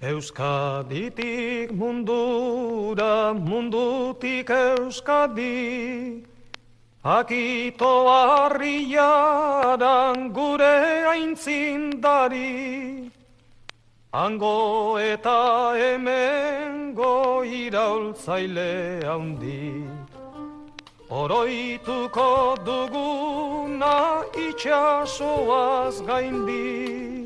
Euskaditik mundura, mundutik Euskadi, akito harriaran gure aintzindari, hango eta hemengo iraultzaile handi, oroituko duguna itxasoaz gaindi.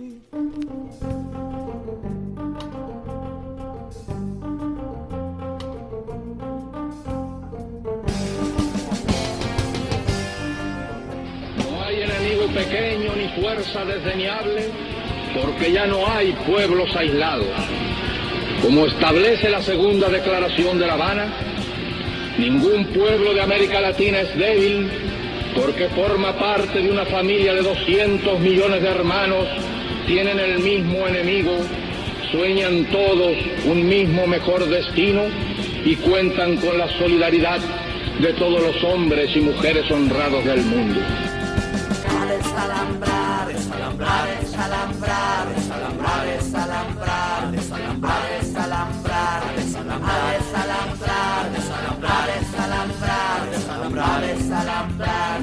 Pequeño ni fuerza desdeñable, porque ya no hay pueblos aislados. Como establece la segunda declaración de La Habana, ningún pueblo de América Latina es débil, porque forma parte de una familia de 200 millones de hermanos, tienen el mismo enemigo, sueñan todos un mismo mejor destino y cuentan con la solidaridad de todos los hombres y mujeres honrados del mundo. Desalambrar, desalambrar, desalambrar, desalambrar, desalambrar, desalambrar, desalambrar, desalambrar, desalambrar, desalambrar, desalambrar, desalambrar,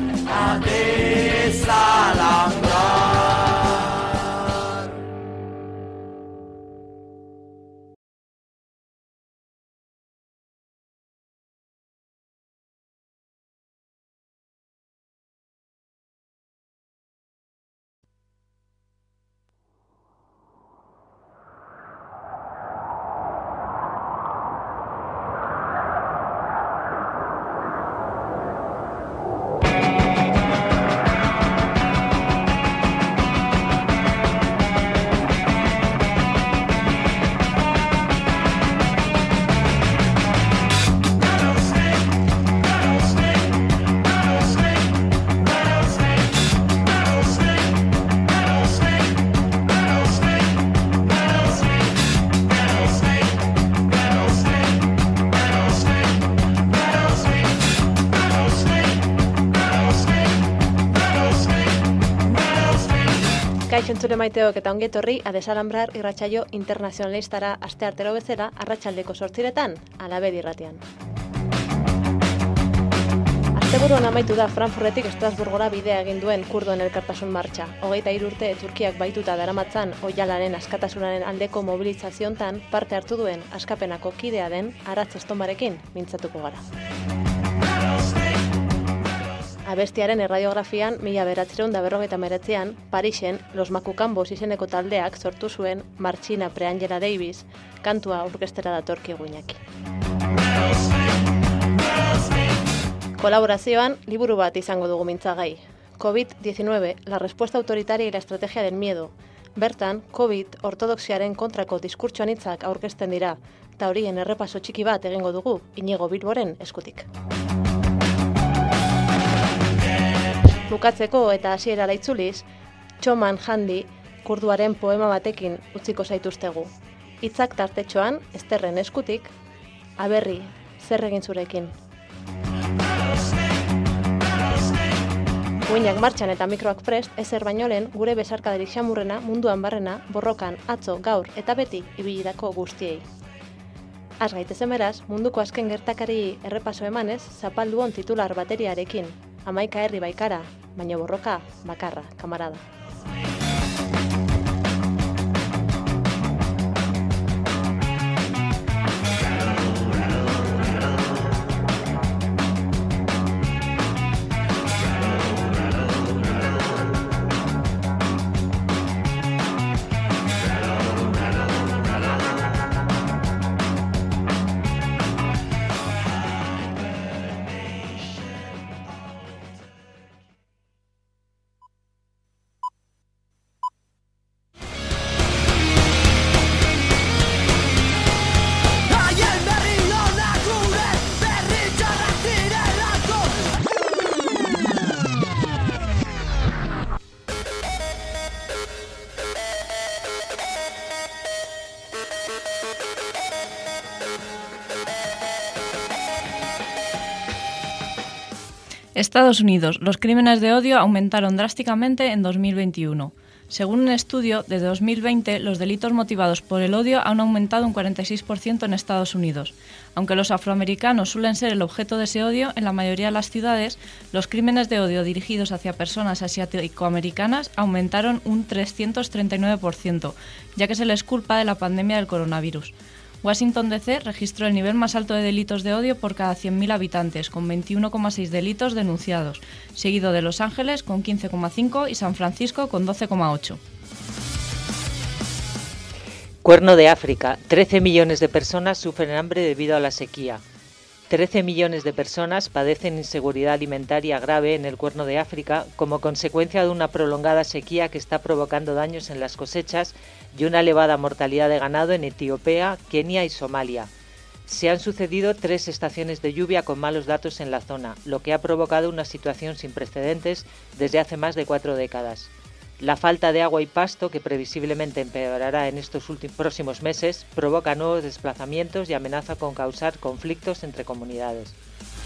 desalambrar. Kaixo entzule maiteok eta ongi etorri a Desalambrar irratsaio internazionalistara asteartero bezala arratsaldeko 8:00 Alabedi irratian. Asteburuan amaitu da Frankfurtetik Estrasburgora bidea egin duen kurdoen elkartasun martxa. 23 urte Turkiak baituta daramatzan oihalaren askatasunaren aldeko mobilizazioetan parte hartu duen askapenako kidea den Aratz Estonbarekin mintzatuko gara. Abestiaren erradiografian 1959an Parisen Los Macukambos izeneko taldeak sortu zuen Martxina Preangela Davis kantua orkestera datorkigu Iñaki. Kolaborazioan liburu bat izango dugu mintzagai. COVID-19, la respuesta autoritaria y la estrategia del miedo. Bertan, COVID ortodoxiaren kontrako diskurtso anitzak aurkezten dira, eta horien errepaso txiki bat egingo dugu Iñigo Bilboren eskutik. Bukatzeko eta hasierara itzuliz, Txoman Handi kurduaren poema batekin utziko zaituztegu. Hitzak tartetxoan, Esterren eskutik, aberri, zer egin zurekin. Uinak martxan eta mikroak prest, ezer baino lehen gure besarkadarik xamurrena, munduan barrena, borrokan, atzo, gaur eta beti ibilidako guztiei. Az gaitezen beraz, munduko azken gertakari errepaso emanez, zapalduon titular bateriarekin. 11 herri baikara, baina borroka bakarra, kamarada. Estados Unidos. Los crímenes de odio aumentaron drásticamente en 2021. Según un estudio de 2020, los delitos motivados por el odio han aumentado un 46% en Estados Unidos. Aunque los afroamericanos suelen ser el objeto de ese odio, en la mayoría de las ciudades, los crímenes de odio dirigidos hacia personas asiático-americanas aumentaron un 339%, ya que se les culpa de la pandemia del coronavirus. Washington D.C. registró el nivel más alto de delitos de odio por cada 100.000 habitantes, con 21,6 delitos denunciados, seguido de Los Ángeles con 15,5 y San Francisco con 12,8. Cuerno de África. 13 millones de personas sufren hambre debido a la sequía. 13 millones de personas padecen inseguridad alimentaria grave en el Cuerno de África como consecuencia de una prolongada sequía que está provocando daños en las cosechas y una elevada mortalidad de ganado en Etiopía, Kenia y Somalia. Se han sucedido 3 estaciones de lluvia con malos datos en la zona, lo que ha provocado una situación sin precedentes desde hace más de 4 décadas. La falta de agua y pasto, que previsiblemente empeorará en estos próximos meses, provoca nuevos desplazamientos y amenaza con causar conflictos entre comunidades.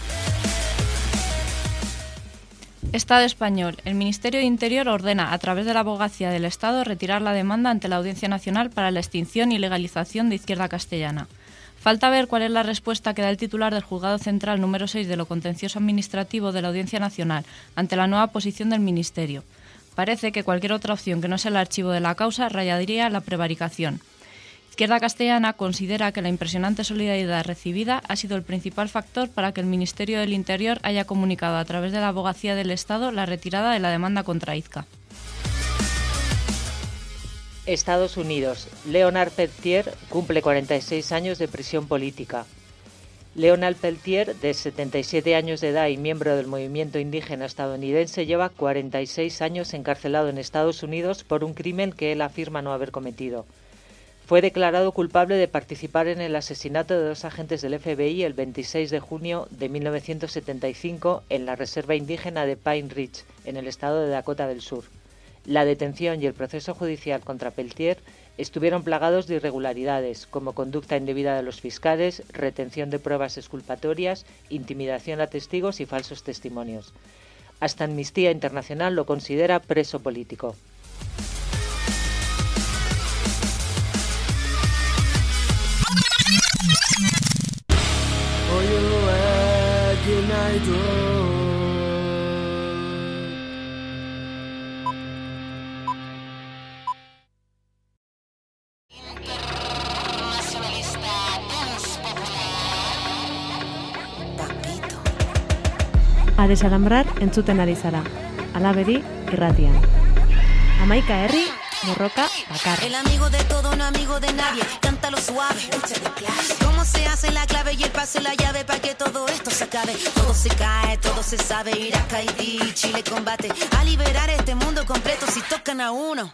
Estado español. El Ministerio de Interior ordena, a través de la Abogacía del Estado, retirar la demanda ante la Audiencia Nacional para la extinción y legalización de Izquierda Castellana. Falta ver cuál es la respuesta que da el titular del Juzgado Central número 6 de lo Contencioso Administrativo de la Audiencia Nacional ante la nueva posición del Ministerio. Parece que cualquier otra opción que no sea el archivo de la causa rayaría la prevaricación. Izquierda Castellana considera que la impresionante solidaridad recibida ha sido el principal factor para que el Ministerio del Interior haya comunicado a través de la Abogacía del Estado la retirada de la demanda contra Izca. Estados Unidos. Leonard Peltier cumple 46 años de prisión política. Leonard Peltier, de 77 años de edad y miembro del movimiento indígena estadounidense, lleva 46 años encarcelado en Estados Unidos por un crimen que él afirma no haber cometido. Fue declarado culpable de participar en el asesinato de 2 agentes del FBI el 26 de junio de 1975 en la reserva indígena de Pine Ridge, en el estado de Dakota del Sur. La detención y el proceso judicial contra Peltier estuvieron plagados de irregularidades, como conducta indebida de los fiscales, retención de pruebas exculpatorias, intimidación a testigos y falsos testimonios. Hasta Amnistía Internacional lo considera preso político. A desalambrar entzuten ari zara. Alabedi irratian. Hamaika herri, borroka bakar. El amigo de todo, no amigo de nadie. Cántalo suave. Cómo se hace la clave y el pase la llave para que todo esto se acabe. Todo se cae, todo se sabe. Irak, Haití, Chile combate a liberar este mundo completo si tocan a uno.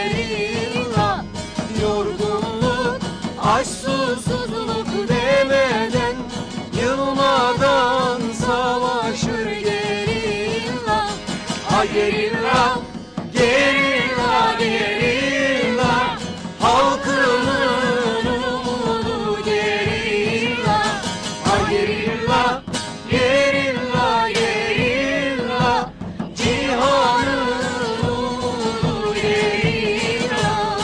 gerilla. Yorgunluk, aşk, susuzluk demeden, yılmadan savaşır gerilla. Ha gerilla, gerilla, gerilla, halkımın umudu gerilla. Ha gerilla, gerilla, gerilla, cihanın umudu gerilla.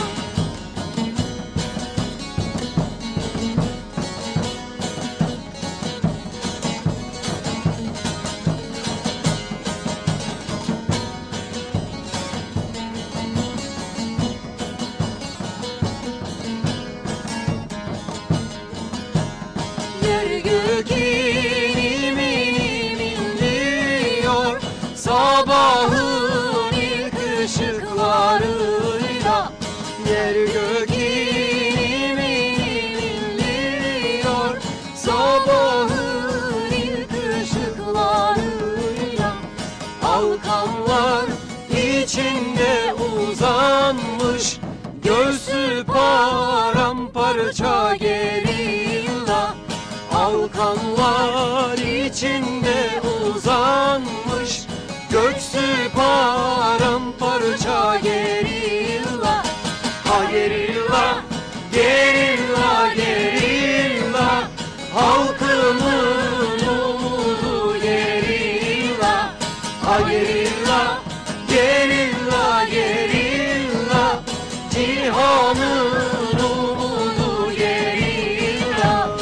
Yer gök inim inim inliyor, sabahın ilk ışıklarıyla. Yer gök inim inim inliyor, sabahın ilk ışıklarıyla. Alkanlar içinde uzanmış, göğsü paramparça gerilla. Alkanlar içinde uzanmış, göğsü paramparça gerilla. Ha gerilla, gerilla, gerilla, halkımın umudu gerilla. Ha gerilla, gerilla, gerilla, cihanın umudu gerilla.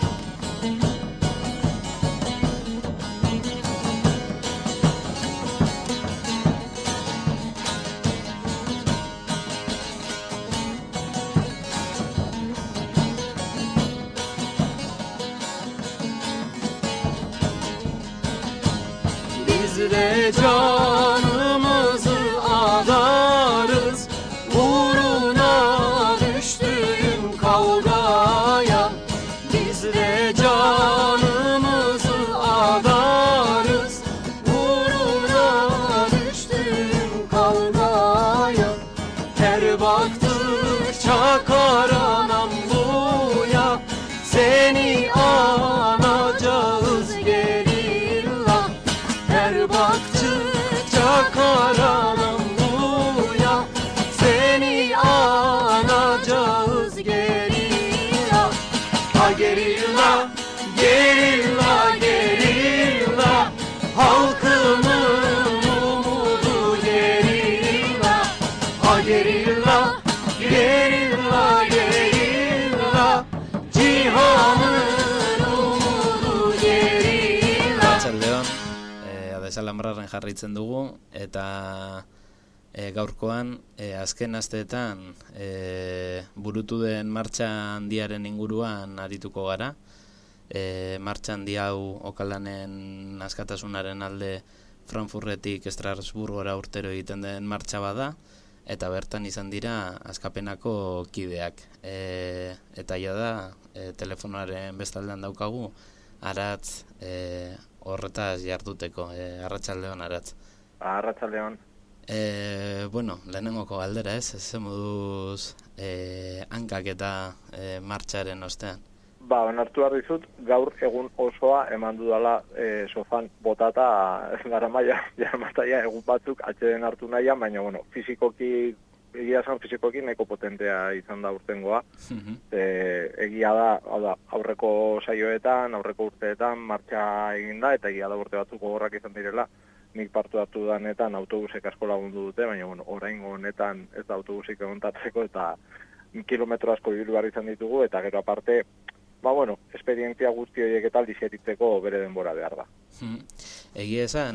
Biz de canımızı adarız uğruna düştüğüm kavgaya. Biz de canımızı adarız uğruna düştüğüm kavgaya. Her baktıkça karanam buya, seni anacağız gerilla. Her baktıkça karanam buya, seni anacağız gerilla. Ha gerilla, gerilla, gerilla, halkımın umudu gerilla. Ha gerilla, gerilla, gerilla, cihanın umudu gerilla. Arratsaldeon, Adesalambraren jarraitzen dugu, eta gaurkoan azken asteetan burutu den martxa handiaren inguruan arituko gara. Martxa handi hau Okalanen askatasunaren alde Frankfurtetik Estrasburgora urtero egiten den martxa bada, eta bertan izan dira askapenako kideak. Eta jada telefonoaren bestaldean daukagu Aratz horretaz jarduteko. Arratsaldeon, Aratz. Arratsaldeon. Bueno, lehenengoko galdera, ez moduz hankak eta martxaren ostean. Onartu behar dizut, gaur egun osoa eman dudala sofan botata jaramataia egun batzuk atxeden hartu nahian, baina, fizikoki, egia zan fizikoki nahiko potentea izan da urtengoa. Egia da, aurreko saioetan, aurreko urteetan martxa eginda, eta egia da urte batzuk gogorrak izan direla. Nik partu hartu danetan autobusek asko lagundu dute, baina, oraingo honetan ez da autobusik egontatzeko, eta kilometro asko ibilu behar izan ditugu, eta gero aparte, esperientzia guzti horiek eta aldizeritzeko bere denbora behar da. Egia esan,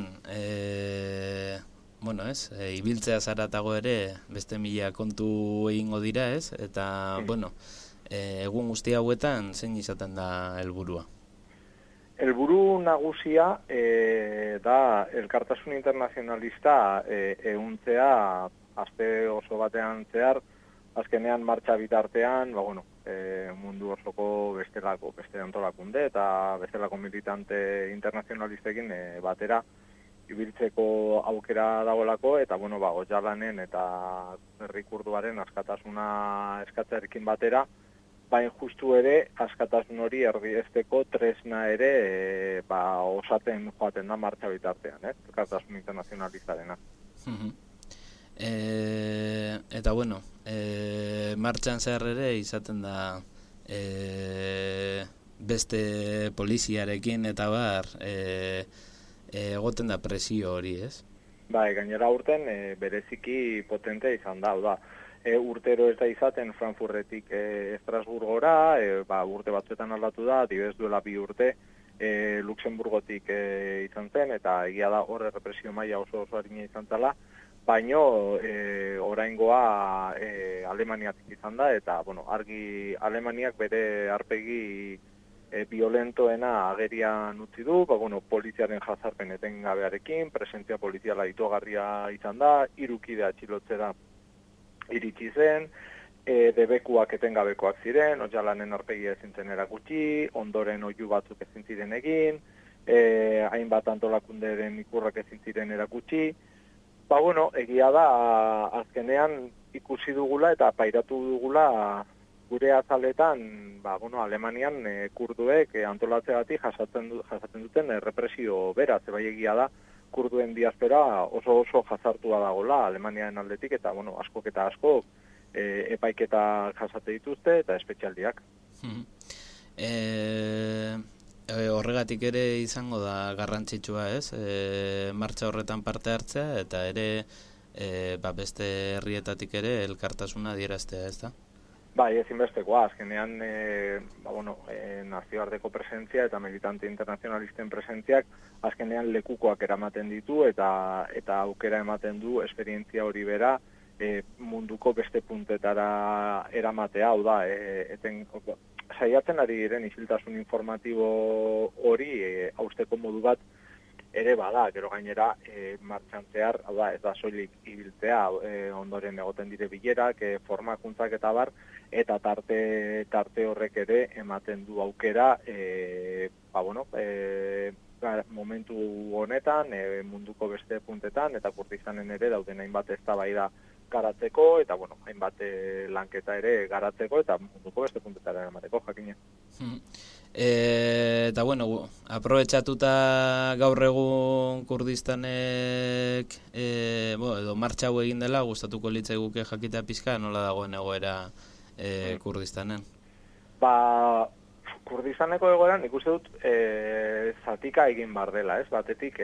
ibiltzea zaratago ere beste 1000 kontu egingo dira, ez? Eta, egun guzti hauetan zein izaten da helburua? Helburu nagusia da elkartasun internazionalista ehuntzea aste oso batean zehar, azkenean martxa bitartean, mundu osoko beste antolakunde eta bestelako militante internazionalistekin batera ibiltzeko aukera dagoelako, eta bueno, Ojalanen eta herri kurduaren askatasuna eskatzearekin batera, baina justu ere askatasun hori erdiesteko tresna ere osaten joaten da martxa bitartean, askatasun internazionalizarena. Eta bueno, martxan zehar ere izaten da beste poliziarekin eta bar egoten da presio hori, ez? Bai, gainera urten bereziki potente izan da, urtero ez da izaten Frankfurtetik Estrasburgora, urte batzuetan aldatu da, adibidez duela 2 urte Luxemburgotik izan zen, eta egia da hor represio maila oso arina izan zela, baino oraingoa Alemaniatik izan da, eta bueno, argi Alemaniak bere arpegi violentoena agerian utzi du, poliziaren jazarpen etengabearekin, presentzia poliziala itogarria izan da, 3 kide atxilotzera iritsi zen, debekuak etengabekoak ziren, Ojalanen arpegia ezin zen erakutsi, ondoren oihu batzuk ezin ziren egin, hainbat antolakunderen ikurrak ezin ziren erakutsi. Egia da, azkenean ikusi dugula eta pairatu dugula gure azaletan, Alemanian kurduek antolatzeagatik jasaten duten represio bera, zebai egia da, kurduen diaspora oso jazartua dagola Alemaniaren aldetik, eta askok eta askok epaiketa jasate dituzte eta espetxialdiak. Horregatik ere izango da garrantzitsua, ez? Martxa horretan parte hartzea eta ere beste herrietatik ere elkartasuna adieraztea, ez da? Bai, ezinbestekoa, azkenean nazioarteko presentzia eta militante internazionalisten presentziak azkenean lekukoak eramaten ditu eta aukera ematen du esperientzia hori bera munduko beste puntetara eramatea, hau da, saiatzen ari diren isiltasun informatibo hori hausteko modu bat ere bada, gero gainera martxan zehar, hau da, ez da soilik ibiltzea, ondoren egoten dire bilerak, formakuntzak eta bar, eta tarte horrek ere ematen du aukera, momentu honetan, munduko beste puntetan, eta Kurdistanen ere dauden hainbat eztabaida garatzeko, eta hainbat lanketa ere garatzeko, eta munduko beste puntetara emateko, jakina. Eta aprobetxatuta gaur egun Kurdistanek edo martxa hau egin dela, gustatuko litzaiguke jakitea pizka, nola dagoen egoera Kurdistanen? Kurdistaneko egoeran ikuste dut zatika egin bar dela, ez? Batetik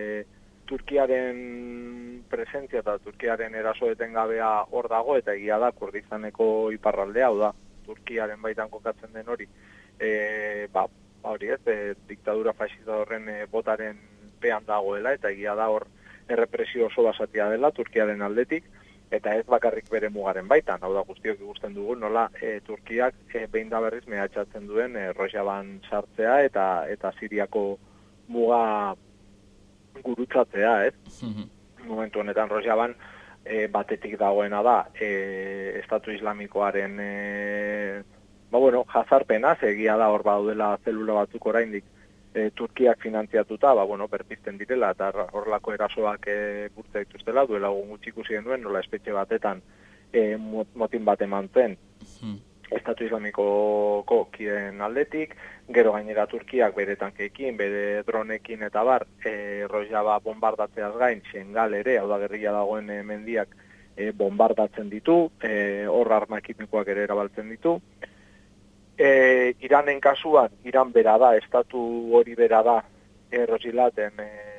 Turkiaren presentzia eta Turkiaren eraso etengabea hor dago, eta egia da Kurdistaneko iparraldea, hau da, Turkiaren baitan kokatzen den hori, diktadura fascista horren botaren pean dagoela, eta egia da hor errepresio oso basatia dela Turkiaren aldetik, eta ez bakarrik bere mugaren baitan, hau da guztiok ikusten dugu, nola Turkiak behin da berriz mehatxatzen duen Rojaban sartzea eta Siriako muga gurutzatzea, ez? Momentu honetan Rojaban batetik dagoena da Estatu Islamikoaren jazarpena, egia da hor daudela zelula batzuk oraindik Turkiak finantziatuta, berpizten direla eta horrelako erasoak burtza dituztela, duela gutxi ikusi genuen, nola espetxe batetan motin bat eman zen Estatu Islamikoko kideen aldetik, gero gainera Turkiak bere tankeekin, bere dronekin eta bar, Rojava bombardatzeaz gain, Şengal ere, hau da gerrilla dagoen mendiak bombardatzen ditu, hor arma kimikoak ere erabaltzen ditu. Iranen kasuan, Iran bera da, estatu hori bera da, Rojilaten,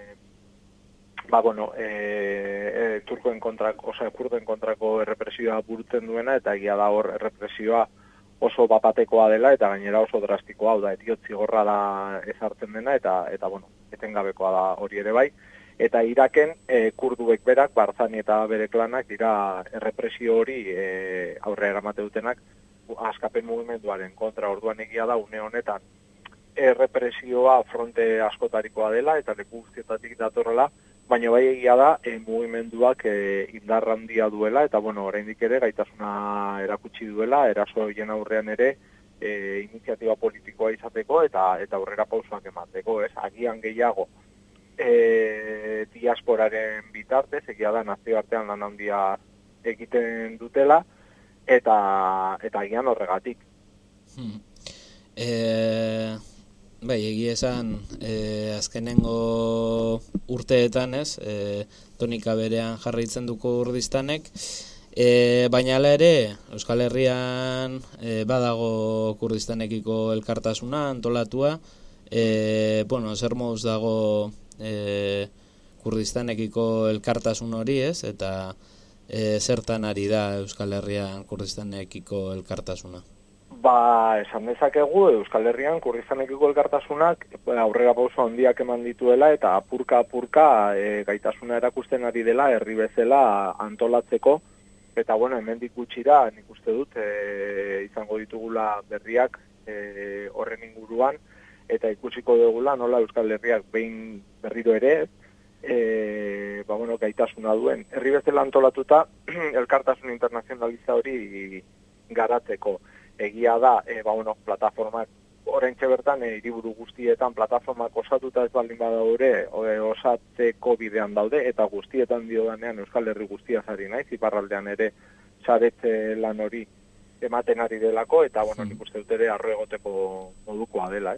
kurduen kontrako errepresioa burutzen duena, eta egia da hor errepresioa oso bapatekoa dela, eta gainera oso drastikoa, hau da, etiotzi gorra da ezartzen dena, eta etengabekoa da hori ere bai. Eta Iraken kurduek berak, Barzani eta bere klanak, dira errepresio hori aurre eramate dutenak, askapen mugimenduaren kontra. Orduan egia da une honetan errepresioa fronte askotarikoa dela eta leku guztietatik datorrela, baina bai egia da mugimenduak indar handia duela eta oraindik ere gaitasuna erakutsi duela, eraso horien aurrean ere iniziatiba politikoa izateko eta aurrera pausoak emateko, ez? Agian gehiago diasporaren bitartez, egia da nazioartean lan handia egiten dutela, eta agian horregatik. Bai, egia esan, azkenengo urteetan, tonika berean jarraitzen du Kurdistanek, baina hala ere, Euskal Herrian badago Kurdistanekiko elkartasuna antolatua, zer moduz dago Kurdistanekiko elkartasun hori, eta zertan ari da Euskal Herrian Kurdistanekiko elkartasuna? Esan dezakegu Euskal Herrian Kurdistanekiko elkartasunak aurrera pauso handiak eman dituela eta apurka gaitasuna erakusten ari dela herri bezala antolatzeko, eta hemendik gutxira nik uste dut izango ditugula berriak horren inguruan, eta ikusiko dugula nola Euskal Herriak behin berriro ere gaitasuna duen herri bezala antolatuta elkartasun internazionaliza hori garatzeko. Egia da, plataformak, oraintxe bertan, hiriburu guztietan plataformak osatuta ez baldin badaude, osatzeko bidean daude, eta guztietan diodanean Euskal Herri guztia zari naiz, iparraldean ere saretze lan hori ematen ari delako, eta, nik uste dut ere arro egoteko modukoa dela,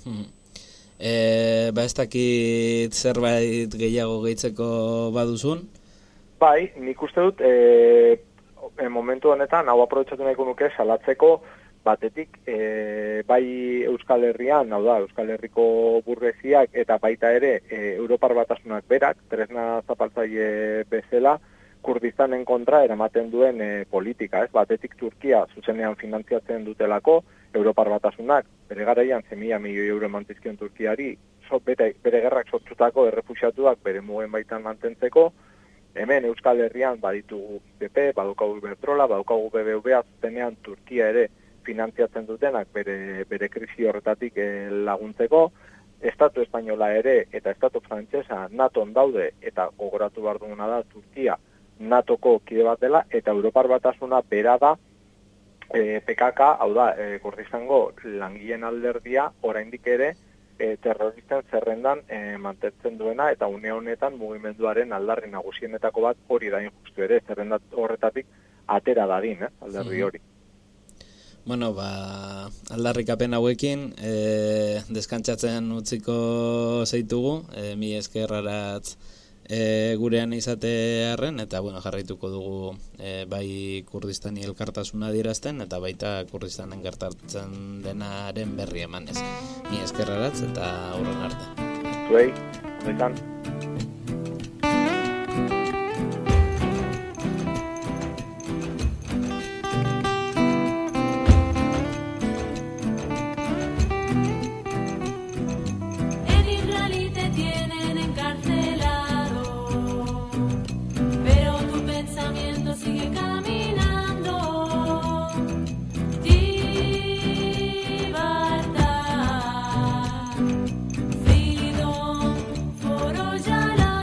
ez dakit zerbait gehiago gehitzeko baduzun? Bai, nik uste dut, momentu honetan, hau aprobetxatu nahiko nuke, salatzeko batetik, bai Euskal Herrian, Euskal Herriko burgeziak, eta baita ere, Europar Batasunak berak, tresna zapaltzaile bezala, Kurdistanen kontra eramaten duen politika, ez? Batetik Turkia zuzenean finantziatzen dutelako, Europar Batasunak, bere garaian 100 milioi euro emantizkion Turkiari, bere gerrak sortutako errefuxiatuak bere mugen baitan mantentzeko. Hemen Euskal Herrian baditugu BP, badaukagu Iberdrola, badaukagu BBVA, zuzenean Turkia ere finantziatzen dutenak bere krisi horretatik laguntzeko. Estatu Espainola ere eta Estatu Frantsesa NATOn daude, eta gogoratu behar duguna da Turkia NATOko kide bat dela, eta Europar Batasuna bera da PKK, hau da, Kurdistango langileen alderdia, oraindik ere terroristen zerrendan mantentzen duena, eta une honetan mugimenduaren aldarri nagusienetako bat hori da injustu ere, zerrenda horretatik atera dadin, alderri hori. Aldarrikapen hauekin deskantzatzen utziko zeitugu, mi eskerraratz gurean izatearren, eta jarraituko dugu bai Kurdistani elkartasuna adierazten, eta baita Kurdistanen gertatzen denaren berri emanez. Mi eskerraratz eta aurren arte. Zuei, honetan. Foro ya la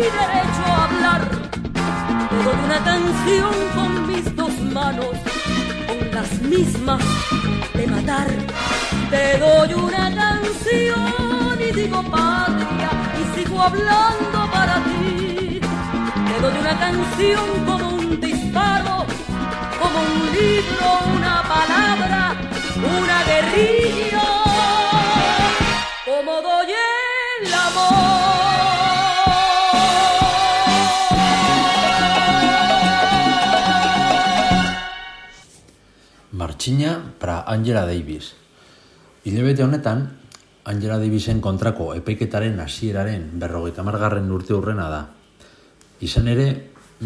derecho a hablar. Te doy una canción con mis dos manos, con las mismas de matar. Te doy una canción y digo patria y sigo hablando para ti. Te doy una canción como un disparo, como un libro, una palabra, una guerrilla, como doy el amor. Martxina pra Angela Davis. Hilabete honetan, Angela Davisen kontrako epaiketaren hasieraren 50. urte hurrena da. Izan ere,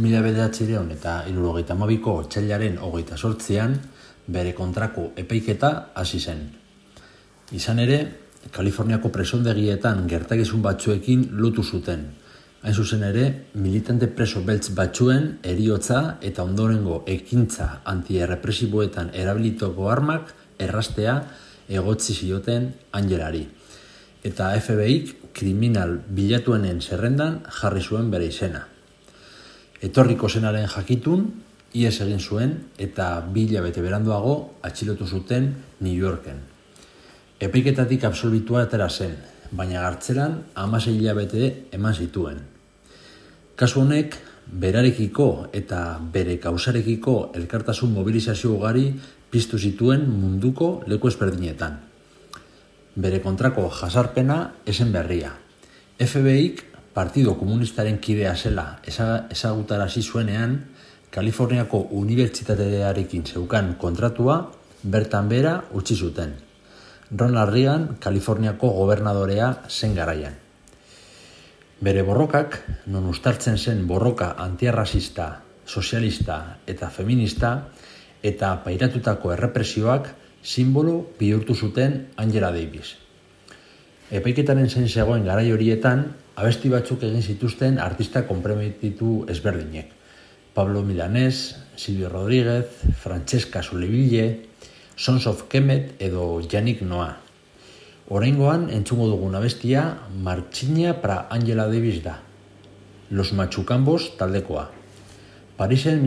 1972ko otsailaren 28an bere kontrako epaiketa hasi zen. Izan ere, Kaliforniako presondegietan gertakizun batzuekin lotu zuten. Hain zuzen ere, militante preso beltz batzuen heriotza eta ondorengo ekintza antierrepresiboetan erabilitoko armak errastea egotzi zioten Angelari. Eta FBIk kriminal bilatuenen zerrendan jarri zuen bere izena. Etorriko zenaren jakitun, ihes egin zuen eta 2 hilabete beranduago atxilotu zuten New Yorken. Epaiketatik absolbitua atera zen, baina gartzelan 16 hilabete eman zituen. Kasu honek, berarekiko eta bere kausarekiko elkartasun mobilizazio ugari piztu zituen munduko leku ezberdinetan. Bere kontrako jasarpena esen berria. FBIk Partido Komunistaren kidea zela ezagutarazi zuenean, Kaliforniako unibertsitatearekin zeukan kontratua bertan bera utzi zuten. Ronald Reagan Kaliforniako gobernadorea zen garaian. Bere borrokak, non uztartzen zen borroka antiarrazista, sozialista eta feminista, eta pairatutako errepresioak simbolo bihurtu zuten Angela Davis. Epaiketaren zein zegoen garai horietan, abesti batzuk egin zituzten artista konprometitu ezberdinek. Pablo Milanés, Silvio Rodríguez, Francesca Solleville, Sons of Kemet edo Yannick Noah. Oraingoan entzungo dugun abestia Martxina pra Angela Davis da. Los Machucambos taldekoa. Parisen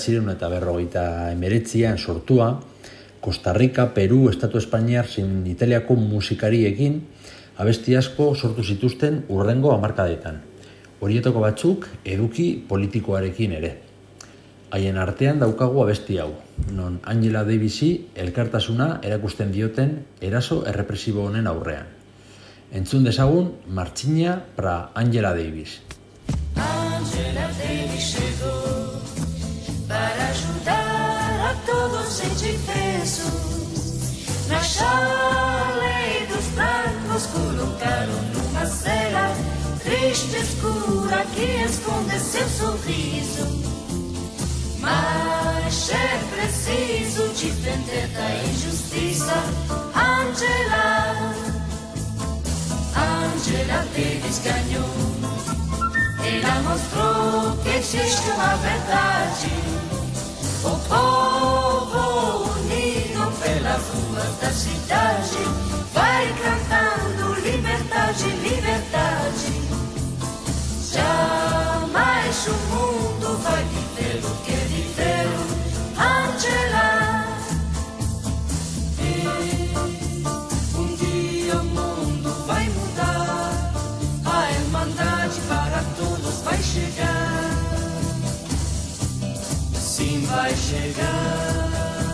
1959an sortua, Costa Rica, Peru, Estatu Espainiar zein Italiako musikariekin abesti asko sortu zituzten hurrengo hamarkadetan. Horietako batzuk eduki politikoarekin ere. Haien artean daukagu abesti hau, non Angela Davisi elkartasuna erakusten dioten eraso errepresibo honen aurrean. Entzun dezagun Martxina pra Angela Davis. Angela Davis chegou para ajudar a todos indefesos. Na chale dos brancos colocaram numa cela triste, escura, que esconde seu sorriso. Mas é preciso defender da injustiça. Angela Davis ganhou. Ela mostrou que existe uma verdade. O povo unido pelas ruas da cidade vai cantando liberdade, liberdade. Jamais o mundo vai viver o que viveu Angela. Um dia o mundo vai mudar, a irmandade para todos vai chegar. Sim, vai chegar.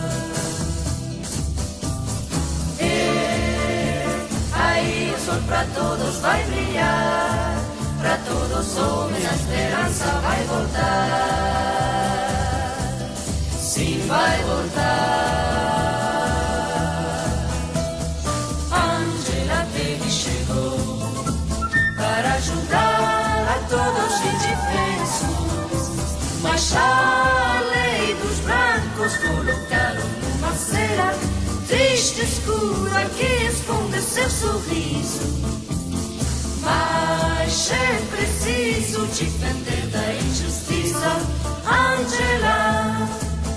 Aí o sol para todos vai brilhar. Para todos os homens a esperança vai voltar. Sim, vai voltar. Angela Davis chegou para ajudar a todos os indefesos. Mas a lei dos brancos colocaram numa cela triste, escura, que esconde seu sorriso. Mas é preciso defender da injustiça, Angela.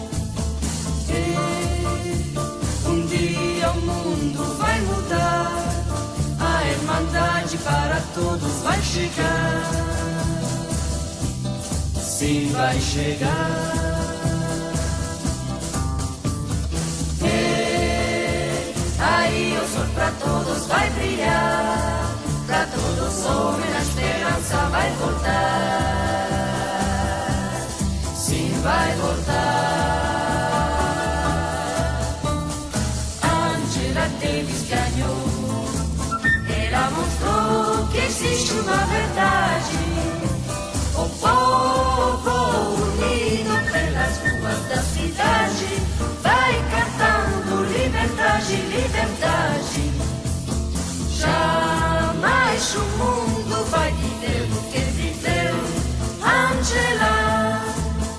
Um dia o mundo vai mudar, a irmandade para todos vai chegar. sim vai chegar. Aí o sol pra todos vai brilhar, pra todos homens a esperança vai voltar, sim vai voltar. Angela Davis ganhou, ela mostrou que existe uma verdade. O povo unido pelas ruas da cidade vai cantando liberdade, liberdade. Jamais o mundo vai viver o que viveu Angela.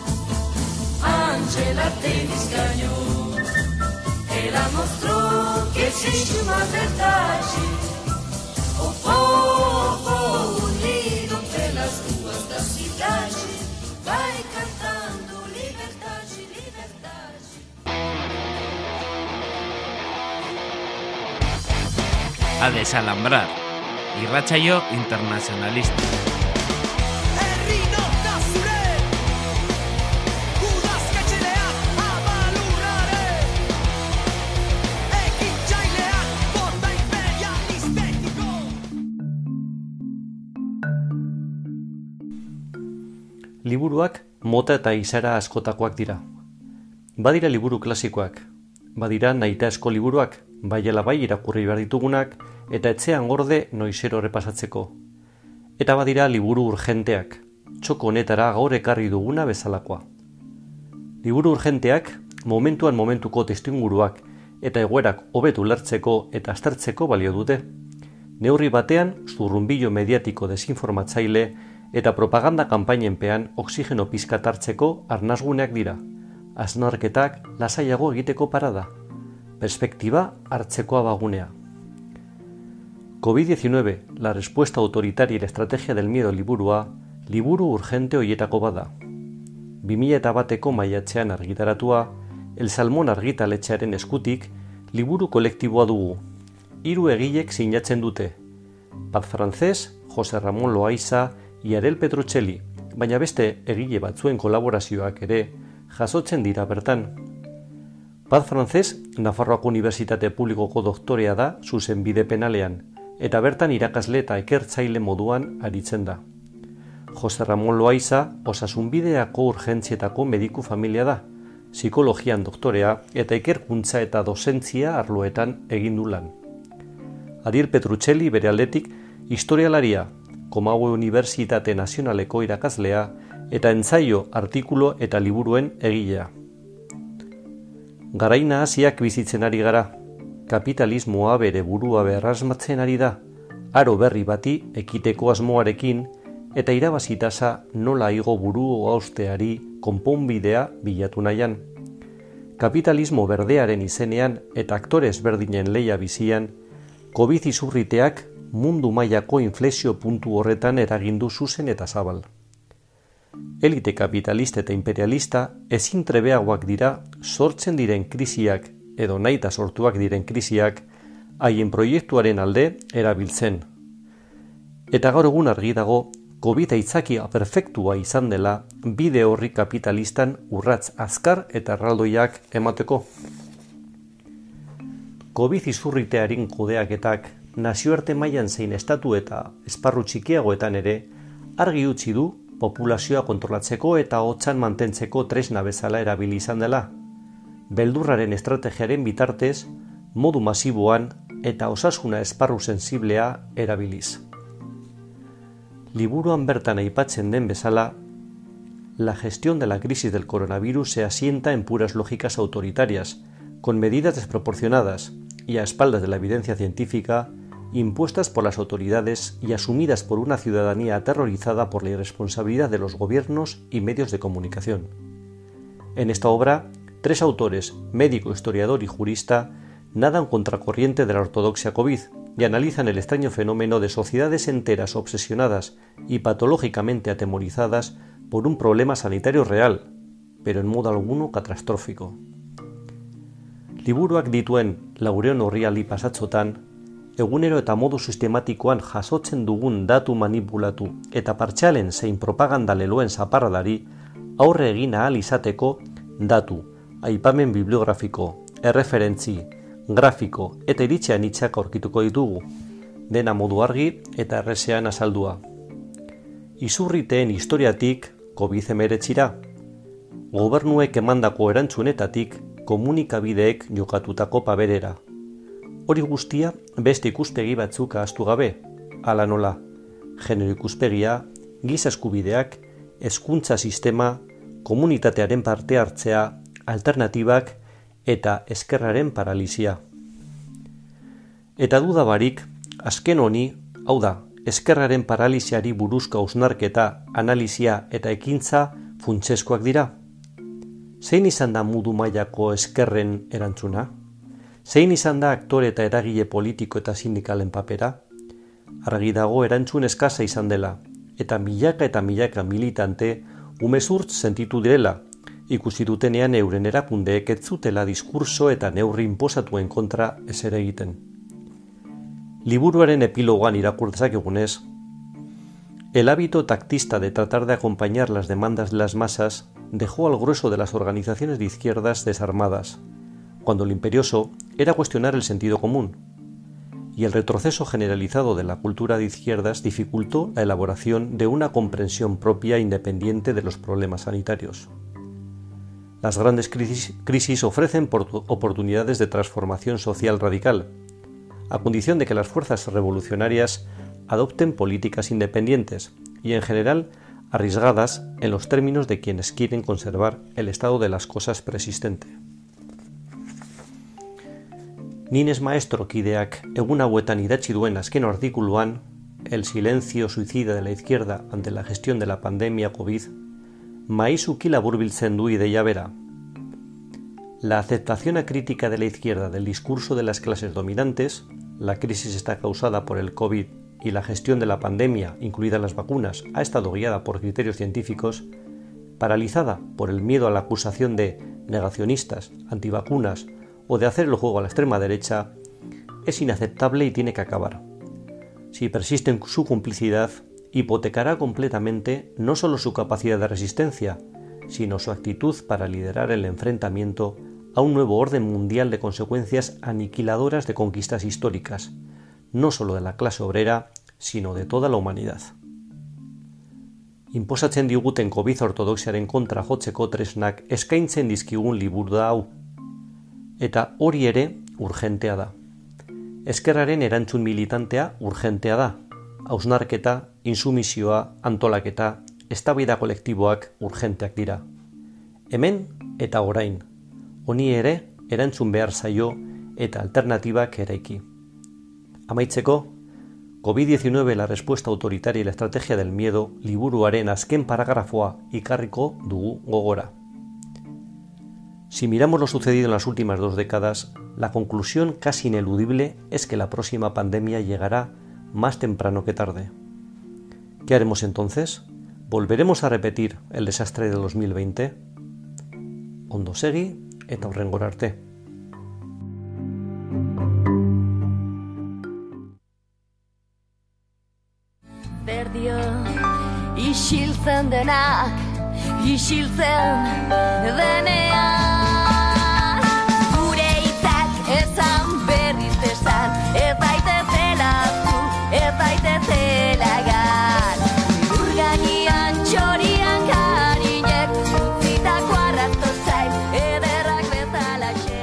Angela Davis ganhou, ela mostrou que existe uma verdade. O povo unido pelas ruas da cidade vai cantando liberdade, liberdade. A desalambrar, irratsaio internacionalista. Liburuak mota eta izara askotakoak dira. Badira liburu klasikoak, badira nahitaezko liburuak, bai ala bai irakurri behar ditugunak, eta etxean gorde noizero errepasatzeko. Eta badira liburu urgenteak, txoko honetara gaur ekarri duguna bezalakoa. Liburu urgenteak, momentuan momentuko testuinguruak eta egoerak hobetu ulertzeko eta aztertzeko balio dute. Neurri batean, zurrunbilo mediatiko desinformatzaile eta propaganda kanpainenpean oxigeno pizkat hartzeko arnasguneak dira. Hausnarketak lasaiago egiteko parada. Perspektiba hartzeko abagunea. COVID-19, la respuesta autoritaria y la estrategia del miedo liburua, liburu urgente hoietako bada. 2001ko maiatzean argitaratua, El Salmón argitaletxearen eskutik, liburu kolektiboa dugu. 3 egilek sinatzen dute. Paz Francés, José Ramón Loaiza, Iarel Petruccelli, baina beste egile batzuen kolaborazioak ere jasotzen dira bertan. Paz Francés, Nafarroako Unibertsitate Publikoko doktorea da zuzenbide penalean, eta bertan irakasle eta ikertzaile moduan aritzen da. José Ramón Loaiza, osasunbideako urgentzietako mediku familia da, psikologian doktorea eta ikerkuntza eta dozentzia arloetan egin du lan. Ariel Petruccelli bere aldetik historialaria, Komaue Unibertsitate Nazionaleko irakaslea eta entzaio, artikulo eta liburuen egilea. Garaina hasiak bizitzen ari gara, kapitalismoa bere burua beharrasmatzen ari da, aro berri bati ekiteko asmoarekin eta irabazitasa nola igo buru hausteari konponbidea bilatu nahian. Kapitalismo berdearen izenean eta aktore ezberdinen lehia bizian, COVID izurriteak mundu mailako inflexio puntu horretan eragindu zuzen eta zabal. Elite kapitalista eta imperialista ezin trebeagoak dira sortzen diren krisiak edo nahita sortuak diren krisiak haien proiektuaren alde erabiltzen. Eta gaur egun argi dago COVID aitzakia perfektua izan dela bide horri kapitalistan urratz azkar eta erraldoiak emateko. COVID izurritearen kudeaketak nazioarte mailan zein estatu eta esparru txikiagoetan ere argi utzi du populazioa kontrolatzeko eta hotzan mantentzeko tresna bezala erabili izan dela, beldurraren estrategiaren bitartez, modu masiboan eta osasuna esparru sensiblea erabiliz. Liburuan bertan aipatzen den bezala, la gestión de la crisis del coronavirus se asienta en puras lógicas autoritarias, con medidas desproporcionadas y a espaldas de la evidencia científica, impuestas por las autoridades y asumidas por una ciudadanía aterrorizada por la irresponsabilidad de los gobiernos y medios de comunicación. En esta obra, 3 autores, médico, historiador y jurista, nadan contracorriente de la ortodoxia COVID y analizan el extraño fenómeno de sociedades enteras obsesionadas y patológicamente atemorizadas por un problema sanitario real, pero en modo alguno catastrófico. Liburuak dituen 400 orrialdi pasatzotan, egunero eta modu sistematikoan jasotzen dugun datu manipulatu eta partxalen zein propaganda leloen zaparradari aurre egin ahal izateko datu, aipamen bibliografiko, erreferentzi, grafiko eta iritxean itxak aurkituko ditugu, dena modu argi eta errezean azaldua. Izurriteen historiatik COVID-19, gobernuek emandako erantzunetatik komunikabideek jokatutako paberera. Hori guztia beste ikuspegi batzuk ahaztu gabe, hala nola, genero ikuspegia, giza eskubideak, hezkuntza sistema, komunitatearen parte hartzea, alternatibak eta ezkerraren paralizia. Eta dudabarik, azken honi, hau da, ezkerraren paraliziari buruzko hausnarketa, analizia eta ekintza funtsezkoak dira. Zein izan da modu mailako ezkerren erantzuna? Zein izan da aktore eta eragile politiko eta sindikalen papera? Argi dago erantzun eskasa izan dela, eta milaka militante umezurtz sentitu direla, ikusi dutenean euren erakundeek ez zutela diskurso eta neurri inposatuen kontra ezer egiten. Liburuaren epilogoan irakur dezakegunez, el hábito tactista de tratar de acompañar las demandas de las masas dejó al grueso de las organizaciones de izquierdas desarmadas, cuando lo imperioso era cuestionar el sentido común, y el retroceso generalizado de la cultura de izquierdas dificultó la elaboración de una comprensión propia independiente de los problemas sanitarios. Las grandes crisis ofrecen oportunidades de transformación social radical, a condición de que las fuerzas revolucionarias adopten políticas independientes y, en general, arriesgadas en los términos de quienes quieren conservar el estado de las cosas persistente. Nines maestro kideak egun hauetan idatzi duen azken artikuluan, El silencio suicida de la izquierda ante la gestión de la pandemia COVID, maizuki laburbiltzen du ideia bera. La aceptación acrítica de la izquierda del discurso de las clases dominantes, la crisis está causada por el COVID y la gestión de la pandemia, incluidas las vacunas, ha estado guiada por criterios científicos, paralizada por el miedo a la acusación de negacionistas, antivacunas o de hacer el juego a la extrema derecha, es inaceptable y tiene que acabar. Si persiste en su complicidad, hipotecará completamente no solo su capacidad de resistencia, sino su actitud para liderar el enfrentamiento a un nuevo orden mundial de consecuencias aniquiladoras de conquistas históricas, no solo de la clase obrera, sino de toda la humanidad. Inposatzen diguten COVID ortodoxiaren kontra jotzeko tresnak eskaintzen dizkigun liburu da hau. Eta hori ere urgentea da. Ezkerraren erantzun militantea urgentea da. Hausnarketa, insumisioa, antolaketa, eztabaida kolektiboak urgenteak dira. Hemen eta orain. Honi ere erantzun behar zaio eta alternatibak eraiki. Amaitzeko, COVID-19 la respuesta autoritaria y la estrategia del miedo liburuaren azken paragrafoa ikarriko dugu gogora. Si miramos lo sucedido en las últimas 2 décadas, la conclusión casi ineludible es que la próxima pandemia llegará más temprano que tarde. ¿Qué haremos entonces? ¿Volveremos a repetir el desastre de 2020? Ondo segi eta hurrengora arte. Berdio isiltzen denak, isiltzen denean, gure hitzak esan berriz esan, ez daitezela zu, ez daitezela gar. Urganian txorian karinek, utzitako arrasto zain, ederrak bezalaxe.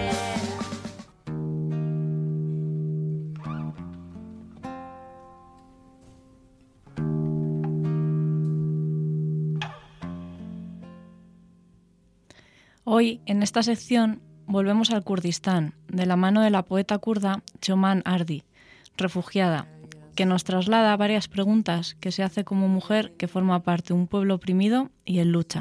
Hoy, en esta sección, volvemos al Kurdistán, de la mano de la poeta kurda Choman Ardi, refugiada, que nos traslada varias preguntas que se hace como mujer que forma parte de un pueblo oprimido y en lucha.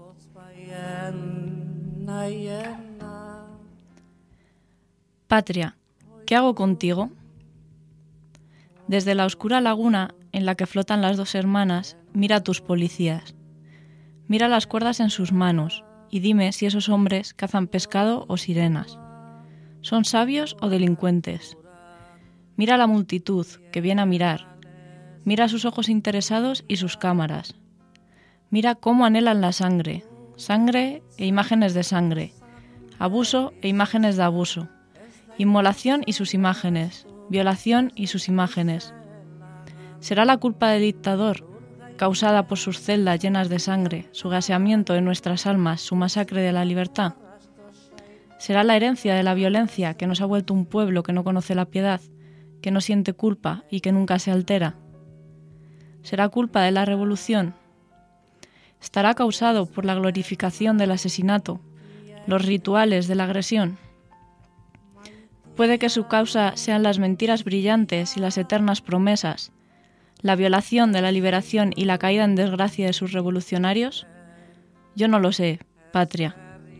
Patria, ¿qué hago contigo? Desde la oscura laguna en la que flotan las 2 hermanas, mira a tus policías. Mira las cuerdas en sus manos y dime si esos hombres cazan pescado o sirenas. ¿Son sabios o delincuentes? Mira a la multitud que viene a mirar. Mira sus ojos interesados y sus cámaras. Mira cómo anhelan la sangre. Sangre e imágenes de sangre. Abuso e imágenes de abuso. Inmolación y sus imágenes. Violación y sus imágenes. ¿Será la culpa del dictador, causada por sus celdas llenas de sangre, su gaseamiento de nuestras almas, su masacre de la libertad? ¿Será la herencia de la violencia que nos ha vuelto un pueblo que no conoce la piedad, que no siente culpa y que nunca se altera? ¿Será culpa de la revolución? ¿Estará causado por la glorificación del asesinato, los rituales de la agresión? Puede que su causa sean las mentiras brillantes y las eternas promesas, la violación de la liberación y la caída en desgracia de sus revolucionarios. Yo no lo sé, patria.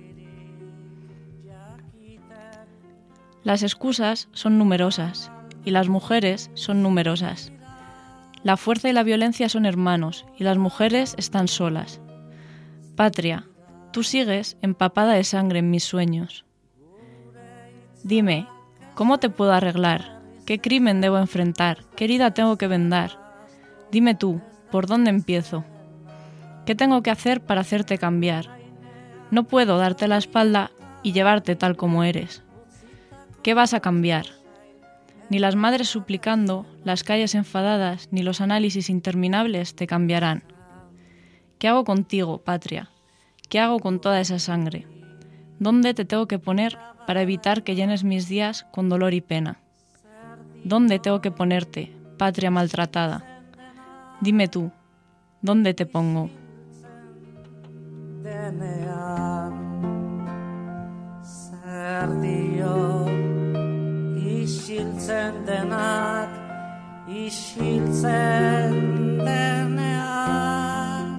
Las excusas son numerosas y las mujeres son numerosas. La fuerza y la violencia son hermanos y las mujeres están solas. Patria, tú sigues empapada de sangre en mis sueños. Dime, ¿cómo te puedo arreglar? ¿Qué crimen debo enfrentar? ¿Qué herida tengo que vendar? Dime tú, ¿por dónde empiezo? ¿Qué tengo que hacer para hacerte cambiar? No puedo darte la espalda y llevarte tal como eres. ¿Qué vas a cambiar? Ni las madres suplicando, las calles enfadadas, ni los análisis interminables te cambiarán. ¿Qué hago contigo, patria? ¿Qué hago con toda esa sangre? ¿Dónde te tengo que poner para evitar que llenes mis días con dolor y pena? ¿Dónde tengo que ponerte, patria maltratada? Dime tú, ¿dónde te pongo? Isiltzen denak, isiltzen denean,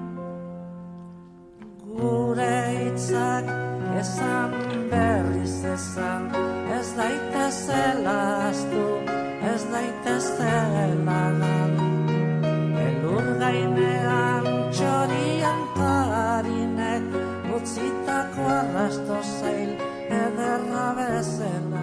gure hitzak esan berriz esan, ez daitezela ahaztu, ez daitezela lan, elur gainean txorian parinek, utzitako arrasto zail, ederra bezala.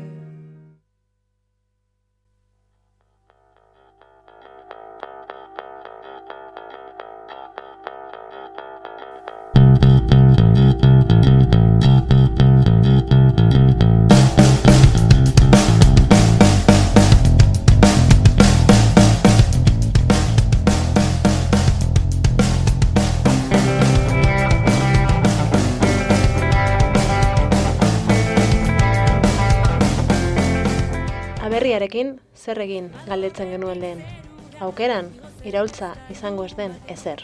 Aberriarekin zer egin galdetzen genuen lehen. Aukeran, iraultza izango ez den ezer.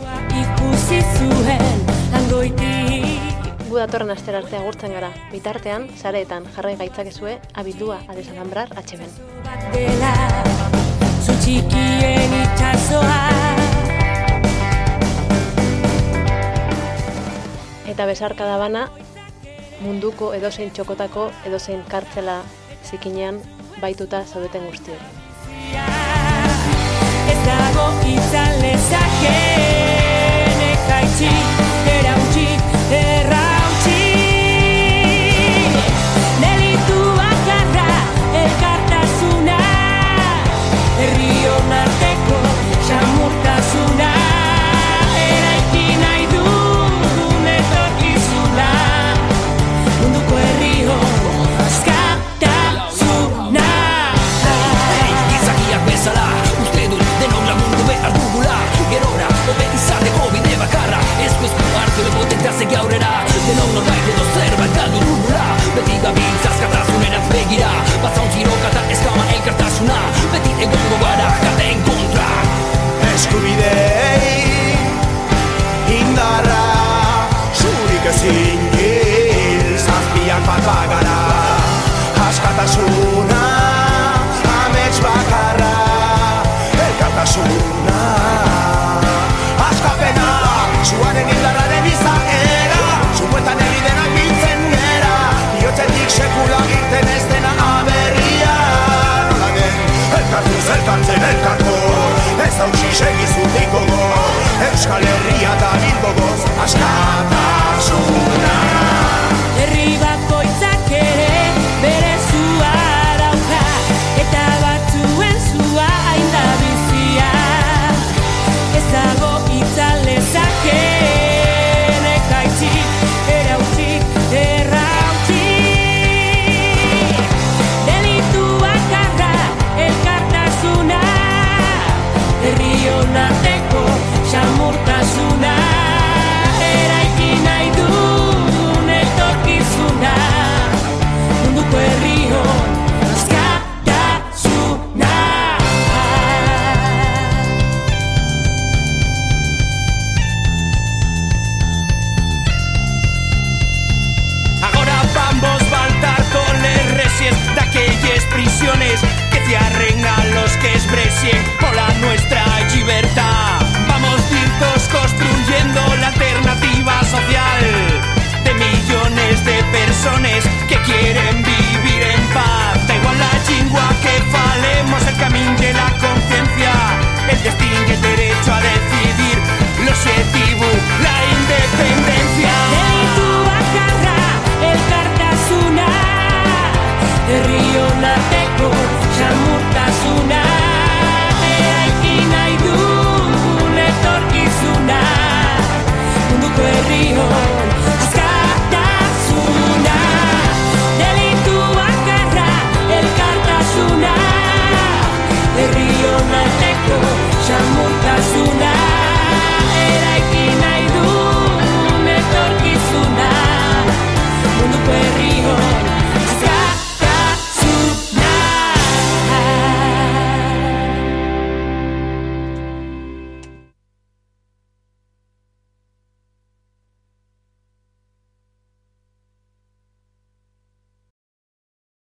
Gu datorren astera arte agurtzen gara. Bitartean, sareetan jarrai gaitzakezue abildua a desalambrar HBen. Eta besarkada bana, munduko edozein txokotako edozein kartzela zikinean baituta zaudeten guztioi. Ez dago itzan lezakeen ekaitzi, erautzi, errautzi. Delitu bakarra, elkartasuna, herrion arteko samurtasuna, eraiki nahi dugun etorkizuna, munduko herrion askatasuna. Gizakiak bezala, uste dut denon lagundu behar dugula, gerora, hobe izateko bide bakarra, esku hartu potentaz egi aurrera. cierren a los que exprecien por la nuestra libertad. Vamos juntos construyendo la alternativa social.